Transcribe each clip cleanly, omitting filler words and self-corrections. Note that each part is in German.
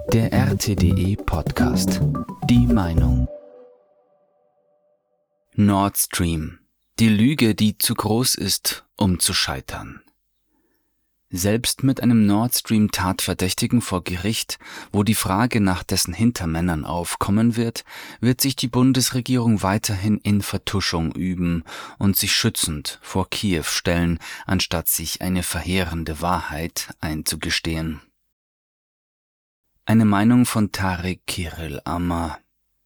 Der RTDE Podcast. Die Meinung. Nord Stream. Die Lüge, die zu groß ist, um zu scheitern. Selbst mit einem Nord Stream-Tatverdächtigen vor Gericht, wo die Frage nach dessen Hintermännern aufkommen wird, wird sich die Bundesregierung weiterhin in Vertuschung üben und sich schützend vor Kiew stellen, anstatt sich eine verheerende Wahrheit einzugestehen. Eine Meinung von Tarek Kirill Amar.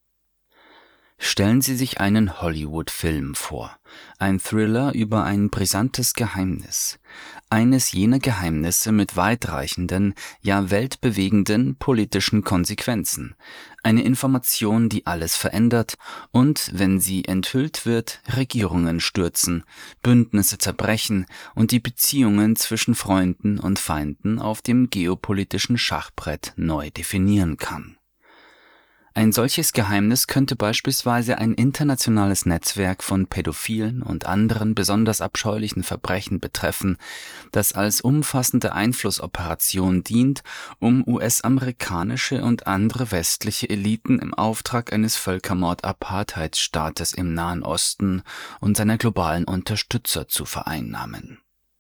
Stellen Sie sich einen Hollywood-Film vor. Ein Thriller über ein brisantes Geheimnis. Eines jener Geheimnisse mit weitreichenden, ja weltbewegenden politischen Konsequenzen. Eine Information, die alles verändert und, wenn sie enthüllt wird, Regierungen stürzen, Bündnisse zerbrechen und die Beziehungen zwischen Freunden und Feinden auf dem geopolitischen Schachbrett neu definieren kann. Ein solches Geheimnis könnte beispielsweise ein internationales Netzwerk von pädophilen und anderen besonders abscheulichen Verbrechen betreffen, das als umfassende Einflussoperation dient, um US-amerikanische und andere westliche Eliten im Auftrag eines Völkermord-Apartheidsstaates im Nahen Osten und seiner globalen Unterstützer zu vereinnahmen.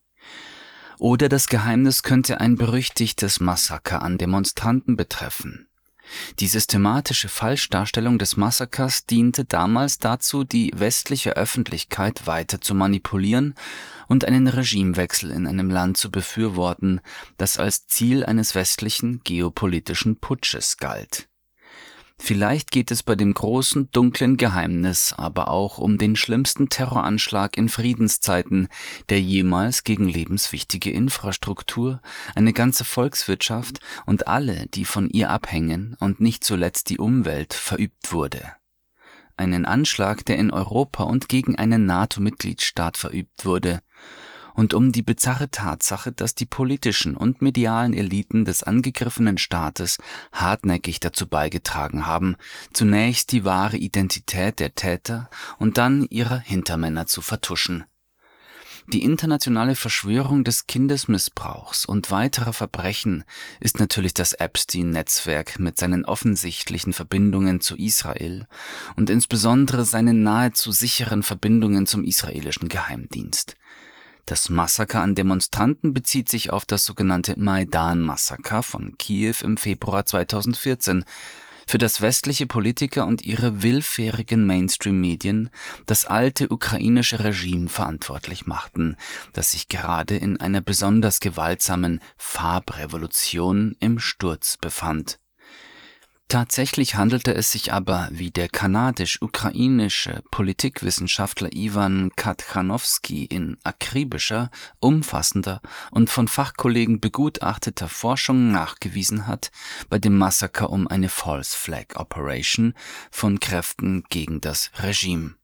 Oder das Geheimnis könnte ein berüchtigtes Massaker an Demonstranten betreffen. Die systematische Falschdarstellung des Massakers diente damals dazu, die westliche Öffentlichkeit weiter zu manipulieren und einen Regimewechsel in einem Land zu befürworten, das als Ziel eines westlichen geopolitischen Putsches galt. Vielleicht geht es bei dem großen, dunklen Geheimnis aber auch um den schlimmsten Terroranschlag in Friedenszeiten, der jemals gegen lebenswichtige Infrastruktur, eine ganze Volkswirtschaft und alle, die von ihr abhängen und nicht zuletzt die Umwelt, verübt wurde. Einen Anschlag, der in Europa und gegen einen NATO-Mitgliedstaat verübt wurde. Und um die bizarre Tatsache, dass die politischen und medialen Eliten des angegriffenen Staates hartnäckig dazu beigetragen haben, zunächst die wahre Identität der Täter und dann ihrer Hintermänner zu vertuschen. Die internationale Verschwörung des Kindesmissbrauchs und weiterer Verbrechen ist natürlich das Epstein-Netzwerk mit seinen offensichtlichen Verbindungen zu Israel und insbesondere seinen nahezu sicheren Verbindungen zum israelischen Geheimdienst. Das Massaker an Demonstranten bezieht sich auf das sogenannte Maidan-Massaker von Kiew im Februar 2014, für das westliche Politiker und ihre willfährigen Mainstream-Medien das alte ukrainische Regime verantwortlich machten, das sich gerade in einer besonders gewaltsamen Farbrevolution im Sturz befand. Tatsächlich handelte es sich aber, wie der kanadisch-ukrainische Politikwissenschaftler Iwan Katchanowski in akribischer, umfassender und von Fachkollegen begutachteter Forschung nachgewiesen hat, bei dem Massaker um eine False Flag Operation von Kräften gegen das Regime.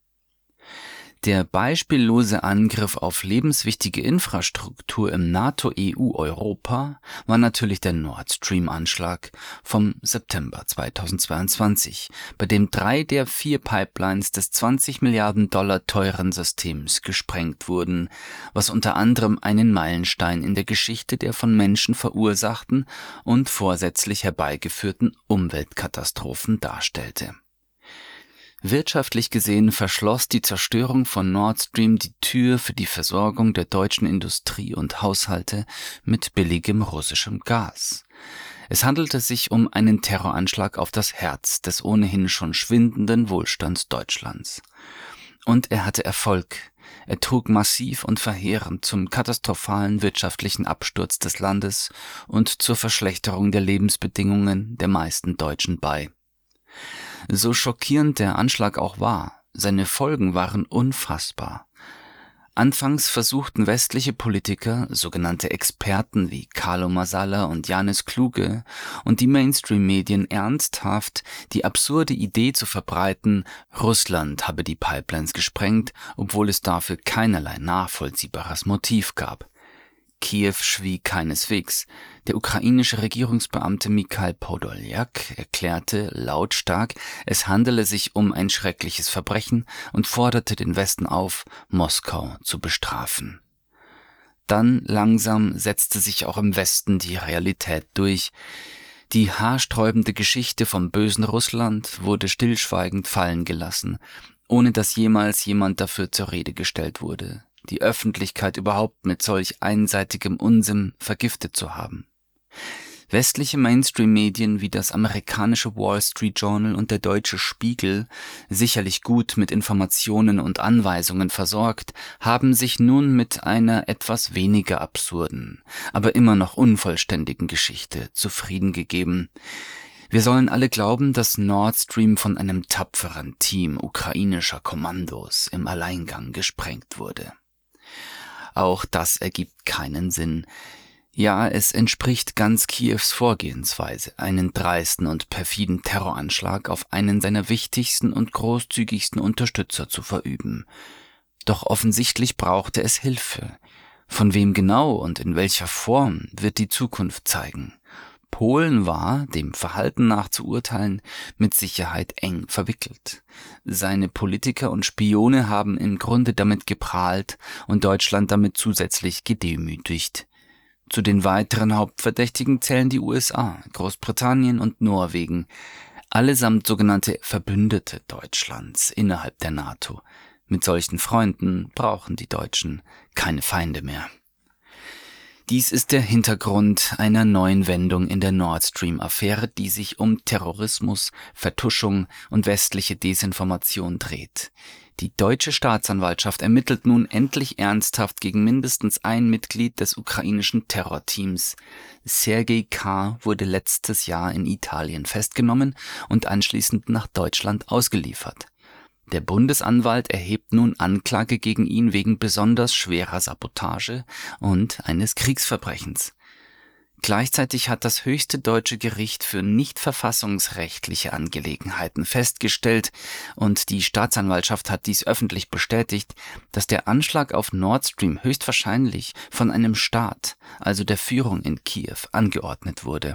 Der beispiellose Angriff auf lebenswichtige Infrastruktur im NATO-EU-Europa war natürlich der Nord Stream-Anschlag vom September 2022, bei dem 3 der 4 Pipelines des 20 Milliarden Dollar teuren Systems gesprengt wurden, was unter anderem einen Meilenstein in der Geschichte der von Menschen verursachten und vorsätzlich herbeigeführten Umweltkatastrophen darstellte. Wirtschaftlich gesehen verschloss die Zerstörung von Nord Stream die Tür für die Versorgung der deutschen Industrie und Haushalte mit billigem russischem Gas. Es handelte sich um einen Terroranschlag auf das Herz des ohnehin schon schwindenden Wohlstands Deutschlands. Und er hatte Erfolg. Er trug massiv und verheerend zum katastrophalen wirtschaftlichen Absturz des Landes und zur Verschlechterung der Lebensbedingungen der meisten Deutschen bei. So schockierend der Anschlag auch war, seine Folgen waren unfassbar. Anfangs versuchten westliche Politiker, sogenannte Experten wie Carlo Massala und Janis Kluge und die Mainstream-Medien ernsthaft die absurde Idee zu verbreiten, Russland habe die Pipelines gesprengt, obwohl es dafür keinerlei nachvollziehbares Motiv gab. Kiew schwieg keineswegs. Der ukrainische Regierungsbeamte Mikhail Podoljak erklärte lautstark, es handele sich um ein schreckliches Verbrechen und forderte den Westen auf, Moskau zu bestrafen. Dann langsam setzte sich auch im Westen die Realität durch. Die haarsträubende Geschichte vom bösen Russland wurde stillschweigend fallen gelassen, ohne dass jemals jemand dafür zur Rede gestellt wurde, die Öffentlichkeit überhaupt mit solch einseitigem Unsinn vergiftet zu haben. Westliche Mainstream-Medien wie das amerikanische Wall Street Journal und der deutsche Spiegel, sicherlich gut mit Informationen und Anweisungen versorgt, haben sich nun mit einer etwas weniger absurden, aber immer noch unvollständigen Geschichte zufrieden gegeben. Wir sollen alle glauben, dass Nord Stream von einem tapferen Team ukrainischer Kommandos im Alleingang gesprengt wurde. Auch das ergibt keinen Sinn. Ja, es entspricht ganz Kiews Vorgehensweise, einen dreisten und perfiden Terroranschlag auf einen seiner wichtigsten und großzügigsten Unterstützer zu verüben. Doch offensichtlich brauchte es Hilfe. Von wem genau und in welcher Form wird die Zukunft zeigen. Polen war, dem Verhalten nach zu urteilen, mit Sicherheit eng verwickelt. Seine Politiker und Spione haben im Grunde damit geprahlt und Deutschland damit zusätzlich gedemütigt. Zu den weiteren Hauptverdächtigen zählen die USA, Großbritannien und Norwegen, allesamt sogenannte Verbündete Deutschlands innerhalb der NATO. Mit solchen Freunden brauchen die Deutschen keine Feinde mehr. Dies ist der Hintergrund einer neuen Wendung in der Nord Stream-Affäre, die sich um Terrorismus, Vertuschung und westliche Desinformation dreht. Die deutsche Staatsanwaltschaft ermittelt nun endlich ernsthaft gegen mindestens ein Mitglied des ukrainischen Terrorteams. Sergej K. wurde letztes Jahr in Italien festgenommen und anschließend nach Deutschland ausgeliefert. Der Bundesanwalt erhebt nun Anklage gegen ihn wegen besonders schwerer Sabotage und eines Kriegsverbrechens. Gleichzeitig hat das höchste deutsche Gericht für nicht verfassungsrechtliche Angelegenheiten festgestellt und die Staatsanwaltschaft hat dies öffentlich bestätigt, dass der Anschlag auf Nord Stream höchstwahrscheinlich von einem Staat, also der Führung in Kiew, angeordnet wurde.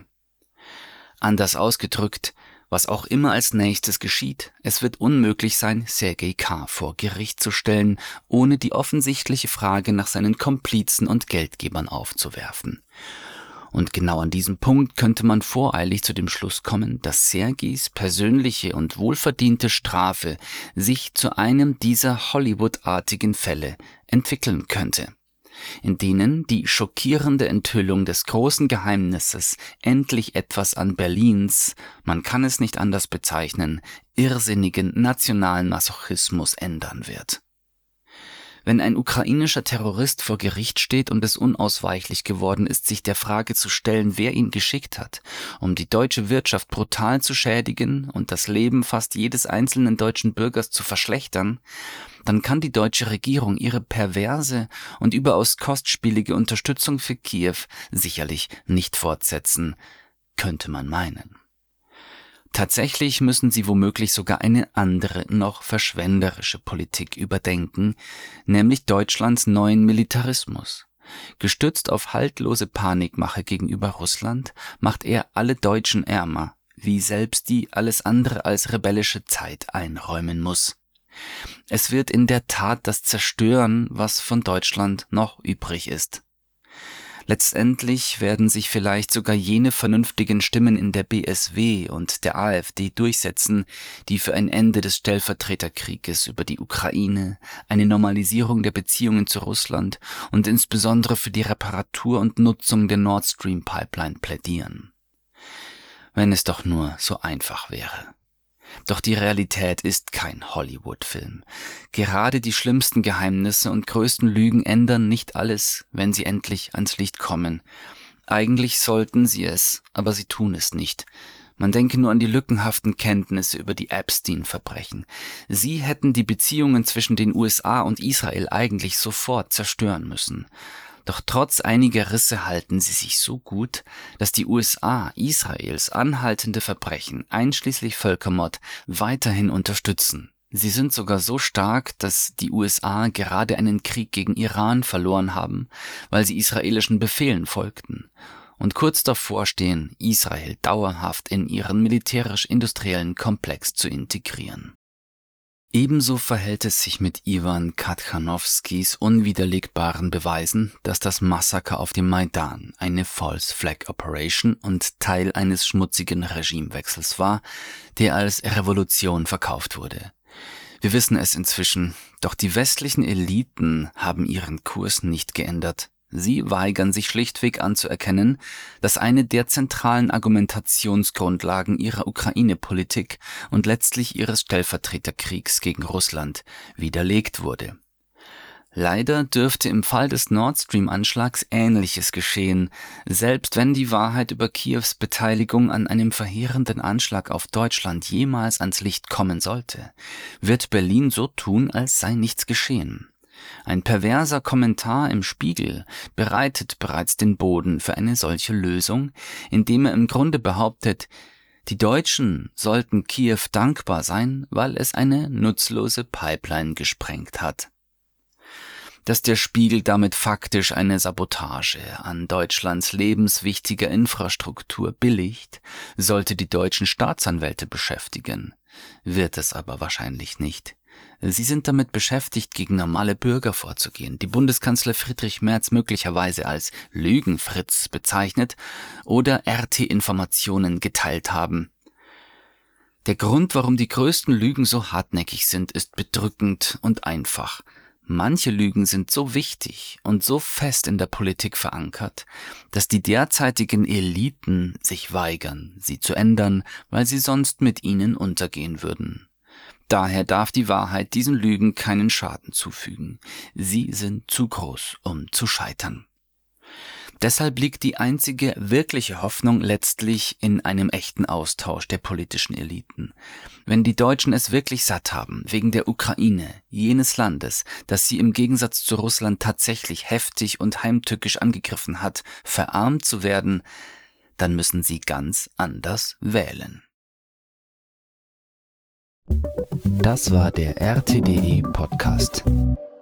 Anders ausgedrückt, was auch immer als nächstes geschieht, es wird unmöglich sein, Sergej K. vor Gericht zu stellen, ohne die offensichtliche Frage nach seinen Komplizen und Geldgebern aufzuwerfen. Und genau an diesem Punkt könnte man voreilig zu dem Schluss kommen, dass Sergejs persönliche und wohlverdiente Strafe sich zu einem dieser Hollywood-artigen Fälle entwickeln könnte, in denen die schockierende Enthüllung des großen Geheimnisses endlich etwas an Berlins, man kann es nicht anders bezeichnen, irrsinnigen nationalen Masochismus ändern wird. Wenn ein ukrainischer Terrorist vor Gericht steht und es unausweichlich geworden ist, sich der Frage zu stellen, wer ihn geschickt hat, um die deutsche Wirtschaft brutal zu schädigen und das Leben fast jedes einzelnen deutschen Bürgers zu verschlechtern, dann kann die deutsche Regierung ihre perverse und überaus kostspielige Unterstützung für Kiew sicherlich nicht fortsetzen, könnte man meinen. Tatsächlich müssen sie womöglich sogar eine andere, noch verschwenderische Politik überdenken, nämlich Deutschlands neuen Militarismus. Gestützt auf haltlose Panikmache gegenüber Russland macht er alle Deutschen ärmer, wie selbst die alles andere als rebellische Zeit einräumen muss. Es wird in der Tat das zerstören, was von Deutschland noch übrig ist. Letztendlich werden sich vielleicht sogar jene vernünftigen Stimmen in der BSW und der AfD durchsetzen, die für ein Ende des Stellvertreterkrieges über die Ukraine, eine Normalisierung der Beziehungen zu Russland und insbesondere für die Reparatur und Nutzung der Nord Stream Pipeline plädieren. Wenn es doch nur so einfach wäre. Doch die Realität ist kein Hollywood-Film. Gerade die schlimmsten Geheimnisse und größten Lügen ändern nicht alles, wenn sie endlich ans Licht kommen. Eigentlich sollten sie es, aber sie tun es nicht. Man denke nur an die lückenhaften Kenntnisse über die Epstein-Verbrechen. Sie hätten die Beziehungen zwischen den USA und Israel eigentlich sofort zerstören müssen. Doch trotz einiger Risse halten sie sich so gut, dass die USA Israels anhaltende Verbrechen, einschließlich Völkermord, weiterhin unterstützen. Sie sind sogar so stark, dass die USA gerade einen Krieg gegen Iran verloren haben, weil sie israelischen Befehlen folgten und kurz davor stehen, Israel dauerhaft in ihren militärisch-industriellen Komplex zu integrieren. Ebenso verhält es sich mit Iwan Katchanowskis unwiderlegbaren Beweisen, dass das Massaker auf dem Maidan eine False Flag Operation und Teil eines schmutzigen Regimewechsels war, der als Revolution verkauft wurde. Wir wissen es inzwischen, doch die westlichen Eliten haben ihren Kurs nicht geändert. Sie weigern sich schlichtweg anzuerkennen, dass eine der zentralen Argumentationsgrundlagen ihrer Ukraine-Politik und letztlich ihres Stellvertreterkriegs gegen Russland widerlegt wurde. Leider dürfte im Fall des Nord Stream-Anschlags Ähnliches geschehen. Selbst wenn die Wahrheit über Kiews Beteiligung an einem verheerenden Anschlag auf Deutschland jemals ans Licht kommen sollte, wird Berlin so tun, als sei nichts geschehen. Ein perverser Kommentar im Spiegel bereitet bereits den Boden für eine solche Lösung, indem er im Grunde behauptet, die Deutschen sollten Kiew dankbar sein, weil es eine nutzlose Pipeline gesprengt hat. Dass der Spiegel damit faktisch eine Sabotage an Deutschlands lebenswichtiger Infrastruktur billigt, sollte die deutschen Staatsanwälte beschäftigen, wird es aber wahrscheinlich nicht. Sie sind damit beschäftigt, gegen normale Bürger vorzugehen, die Bundeskanzler Friedrich Merz möglicherweise als Lügenfritz bezeichnet oder RT-Informationen geteilt haben. Der Grund, warum die größten Lügen so hartnäckig sind, ist bedrückend und einfach. Manche Lügen sind so wichtig und so fest in der Politik verankert, dass die derzeitigen Eliten sich weigern, sie zu ändern, weil sie sonst mit ihnen untergehen würden. Daher darf die Wahrheit diesen Lügen keinen Schaden zufügen. Sie sind zu groß, um zu scheitern. Deshalb liegt die einzige wirkliche Hoffnung letztlich in einem echten Austausch der politischen Eliten. Wenn die Deutschen es wirklich satt haben, wegen der Ukraine, jenes Landes, das sie im Gegensatz zu Russland tatsächlich heftig und heimtückisch angegriffen hat, verarmt zu werden, dann müssen sie ganz anders wählen. Das war der RTDE Podcast.